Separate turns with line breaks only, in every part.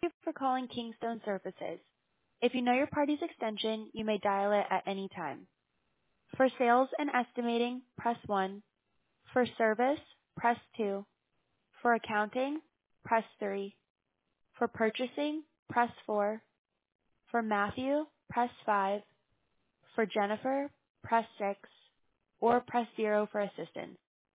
you for calling Kingstone Services. If you know your party's extension, you may dial it at any time. For sales and estimating, press 1. For service, press 2. For accounting, press 3. For purchasing, press 4. For Matthew, press 5. For Jennifer, press 6. Or press 0 for assistance.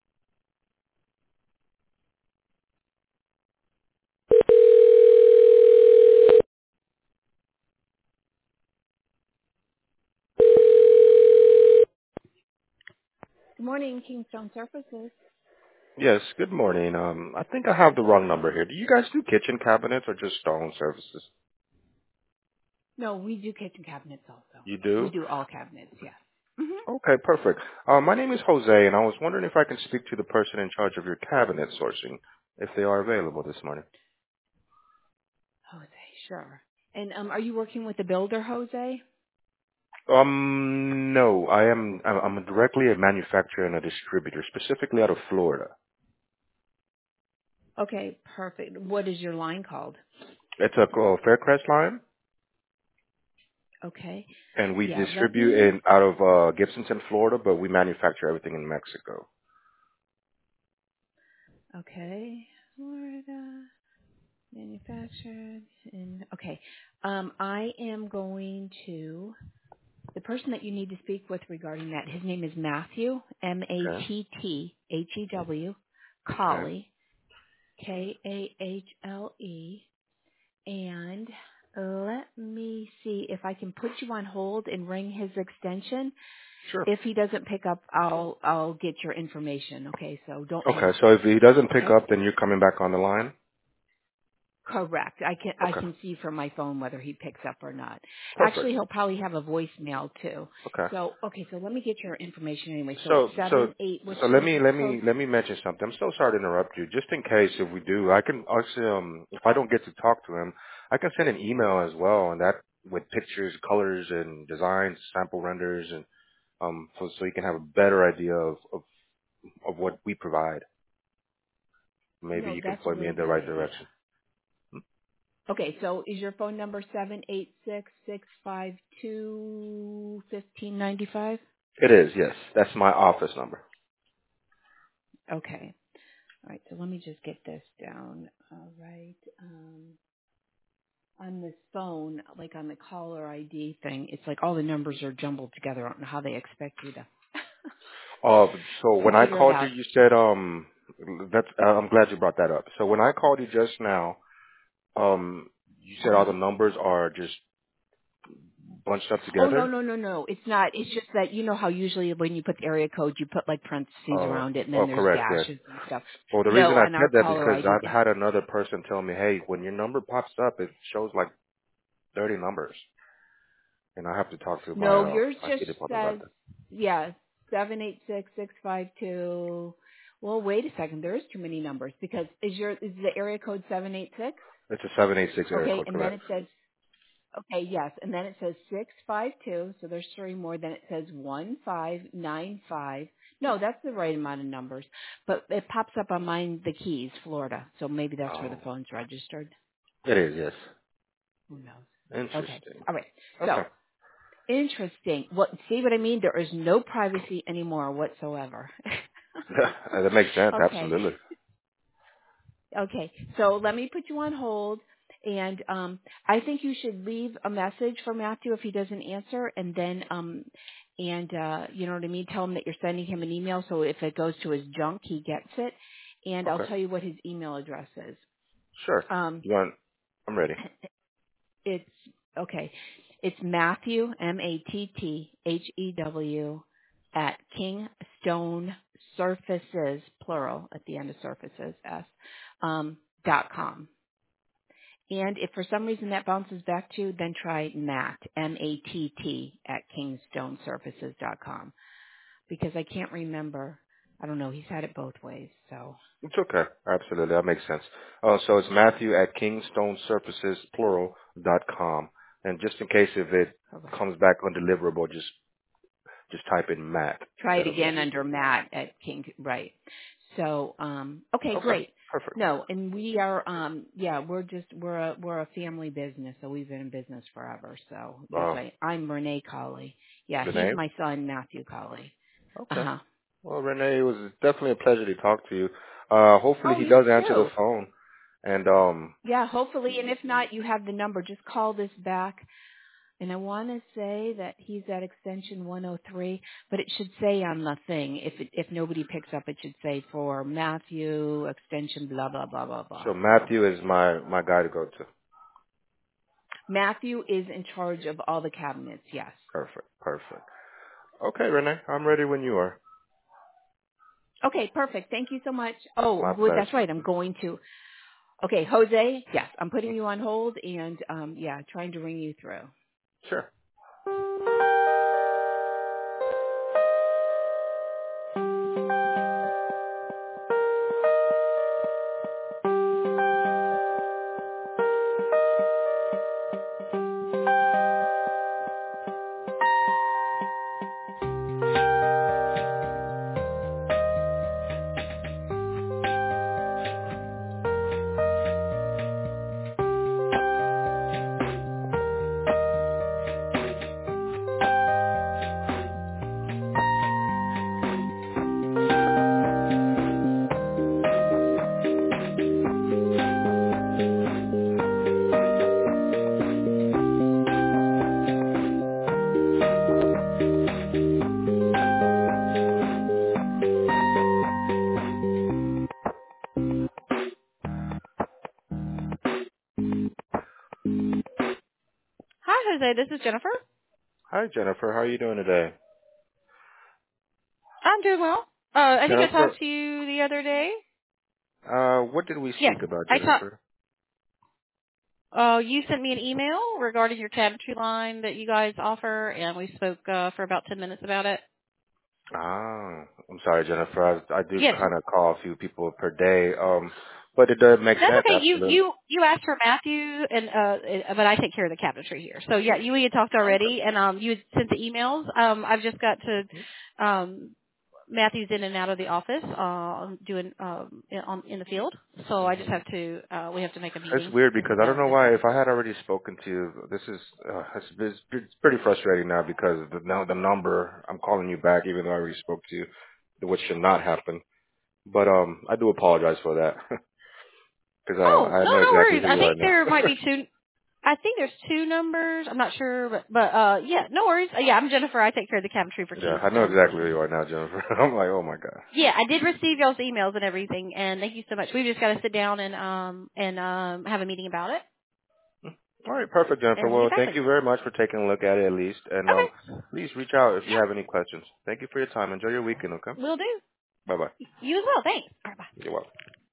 Good morning, Kingstone Services.
Yes, good morning. I think I have the wrong number here. Do you guys do kitchen cabinets or just stone services?
No, we do kitchen cabinets also.
You
We
do?
do all cabinets, yes.
Okay, perfect. My name is Jose, and I was wondering if I can speak to the person in charge of your cabinet sourcing, if they are available this morning.
Jose, sure. And are you working with the builder, Jose?
No, I'm directly a manufacturer and a distributor, specifically out of Florida.
Okay, perfect. What is your line called?
It's a Faircrest line,
Okay.
and we
Yeah, let
distribute
me,
in out of Gibsonton, Florida, but we manufacture everything in Mexico.
okay. Florida, manufactured in, okay. I am going to, the person that you need to speak with regarding that, his name is Matthew,
Okay.
Matthew,
Okay.
Kahle, Kahle. And let me see if I can put you on hold and ring his extension.
Sure.
If he doesn't pick up, I'll get your information. Okay, so don't hang
Okay,
up.
so if he doesn't pick
Okay?
up, then you're coming back on the line?
Correct. I
Okay,
can see from my phone whether he picks up or not.
perfect.
Actually, he'll probably have a voicemail too.
Okay.
So okay, so let me get your information anyway. So it's
So, so,
7-8. What's
so let
your
me,
zip
let
code?
me, let me mention something. I'm so sorry to interrupt you. Just in case if we do, I can actually, if I don't get to talk to him, I can send an email as well, and that with pictures, colors, and designs, sample renders, and so you can have a better idea of what we provide. Maybe
No,
you can
that's a
point me
really
in the
good
right
idea.
direction.
Okay, so is your phone number 786-652-1595?
It is, yes. That's my office number.
Okay. All right, so let me just get this down. All right. On this phone, like on the caller ID thing, it's like all the numbers are jumbled together. I don't know how they expect you to
Uh, so
to
when I
figure it
called you,
out.
you said that's I'm glad you brought that up. So when I called you just now, you said all the
Uh-huh.
numbers are just bunched up
Oh, no,
together.
no, no, no. It's not. It's just that you know how usually when you put the area code, you put like parentheses
Oh,
around it and
oh,
then there's
correct, yes.
dashes and stuff.
Well, the reason
No,
I
on our
said that
caller
because
ID.
I've had another person tell me, hey, when your number pops up, it shows like 30 numbers, and I have to talk to
No, yours
my
just
city department
says,
about that.
yeah, 786-652. Well, wait a second. There is too many numbers because is the area code 786?
It's a 786 area
Okay,
code,
and then
correct?
it says, okay, yes, and then it says 652, so there's three more. Then it says 1595. No, that's the right amount of numbers, but it pops up on mine, the Keys, Florida, so maybe that's where the
Oh,
phone's registered.
it is, yes.
Who knows? Okay,
Interesting.
all right. So
Okay.
interesting. What see what I mean? There is no privacy anymore whatsoever.
That makes sense,
Okay.
absolutely.
Okay. So let me put you on hold and I think you should leave a message for Matthew if he doesn't answer and then you know what I mean, tell him that you're sending him an email so if it goes to his junk he gets it. And I'll
Okay.
tell you what his email address is.
Sure.
Um
You want? I'm ready.
it's okay. It's Matthew Matthew at Kingstone Surfaces plural at the end of surfaces .com. And if for some reason that bounces back to you, then try Matt Matt at KingstoneSurfaces.com because I can't remember. I don't know. He's had it both ways. So
It's okay. Absolutely. That makes sense. So it's Matthew at KingstoneSurfacesPlural.com. And just in case if it
correct.
comes back undeliverable, just type in Matt
Try it
instead of
again
me.
under Matt at King. Right. So okay,
Okay.
great.
Perfect.
No, and we are yeah, we're a family business, so we've been in business forever. So that's
Oh,
why I'm Renee Colley. Yeah, he's
Renee?
my son, Matthew Colley.
Okay.
Uh-huh.
Well, Renee, it was definitely a pleasure to talk to you. Hopefully
Oh,
he
you
does answer the
too.
phone. And,
Yeah, hopefully, and if not, you have the number. Just call this back. And I want to say that he's at extension 103, but it should say on the thing, if nobody picks up, it should say for Matthew, extension blah, blah, blah, blah, blah.
so
So
Matthew is my guy to go to.
Matthew is in charge of all the cabinets, yes.
Perfect. Perfect. Okay, Renee, I'm ready when you are.
Okay, perfect. Thank you so much. Oh,
My
good. That's
pleasure.
right. I'm going to. Okay, Jose, yes, I'm putting you on hold and, yeah, trying to ring you through.
Sure.
Hi, Jose. This is Jennifer.
Hi, Jennifer. How are you doing today?
I'm doing well. I think I
Jennifer,
talked to you the other day.
what did we
Yes,
speak about,
I talked.
Jennifer?
You sent me an email regarding your cabinetry line that you guys offer, and we spoke for about 10 minutes about it.
Ah, I'm sorry, Jennifer. I do
Yes,
kind of call a few people per day. But it does make
that's
sense,
okay. You
absolutely.
you you asked for Matthew, and but I take care of the cabinetry here. So yeah, you had talked
Okay.
already, and you had sent the emails. I've just got to Matthew's in and out of the office, doing in the field. So I just
hmm
have to we have to make a
It's
meeting
weird
to
because
sit
I don't
down
know
and
why. If I had already spoken to you, this is it's pretty frustrating now because the number I'm calling you back, even though I already spoke to you, which should not happen. But I do apologize for that because
oh,
I
no,
know
no
exactly
worries.
who
I
you are
think
now.
there might be two. I think there's two numbers. I'm not sure, but yeah, no worries. Yeah, I'm Jennifer. I take care of the cabinetry for
Yeah,
King's
I know exactly who
Employees.
you are now, Jennifer. I'm like, oh my god.
Yeah, I did receive y'all's emails and everything, and thank you so much. We've just got to sit down and have a meeting about it
All right, perfect, Jennifer.
and get
Well,
back
thank
with
you
you.
very much for taking a look at it at least, and
Okay.
please reach out if you have
Yeah,
any questions. Thank you for your time. Enjoy your weekend, okay?
will do.
Bye bye.
You as well. Thanks. All right, bye.
You're welcome.